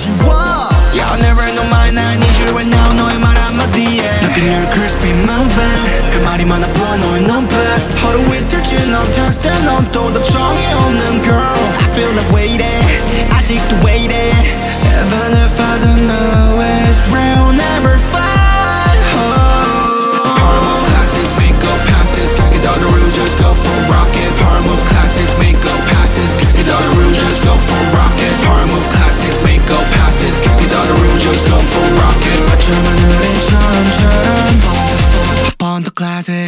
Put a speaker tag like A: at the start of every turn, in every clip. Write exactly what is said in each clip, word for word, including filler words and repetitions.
A: 아쉬워. Yeah, I never know my I need you right now. 너의 말 한마디에 느낀 your crispy moving. 할 말이 많아 보여 너의 눈빛. 하루 이틀 지난 테스트 넌 또 답정이 없는 girl. I feel like waiting, 아직도 waiting. Even if I don't know it's real, never find hope.
B: Power move classics, make go past this. Can't get all the rules, just go for rocket. Power move classics, make go past this. Can't get all the rules, just go for rocket. Power move classics, make go past this. Can't get all the rules, just go for rocket.
A: 어쩌면 우린 처음처럼 Pop on the classic.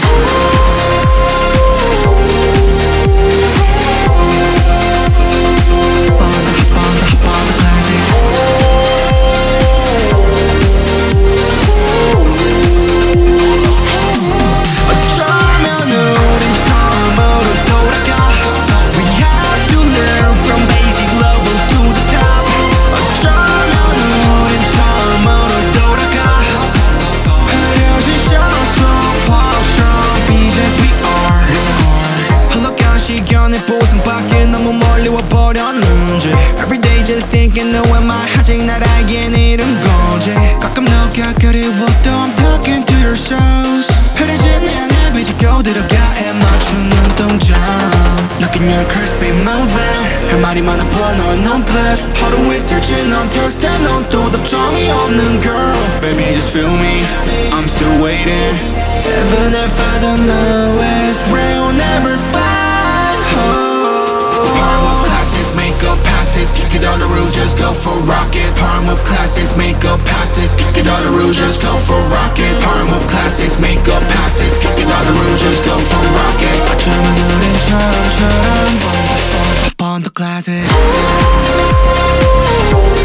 A: 시간의 보상밖에 너무 멀리 와버렸는지 Every day just thinking 너의 말 아직 날 알기엔 이른 거지 가끔 너가 그리워도 I'm talking to your sounds 흐려진 내 내 비집고 들어가에 맞추는 동작 느낀 your crispy moving 할 말이 많아 보여 너의 눈빛 하루 이틀 지난 테스트 넌 또 답정이 없는 girl
B: Baby just feel me, I'm still waiting.
A: Even if I don't know it's real, never find
B: Power move classics, make go past this. Can't get all the rules, just go for rocket. Power move classics, make go past this. Can't get all the rules, just go for rocket. Power move classics, make go past this. Can't get all the rules, just go for rocket.
A: 어쩌면 우린 처음처럼 Pop on the classic.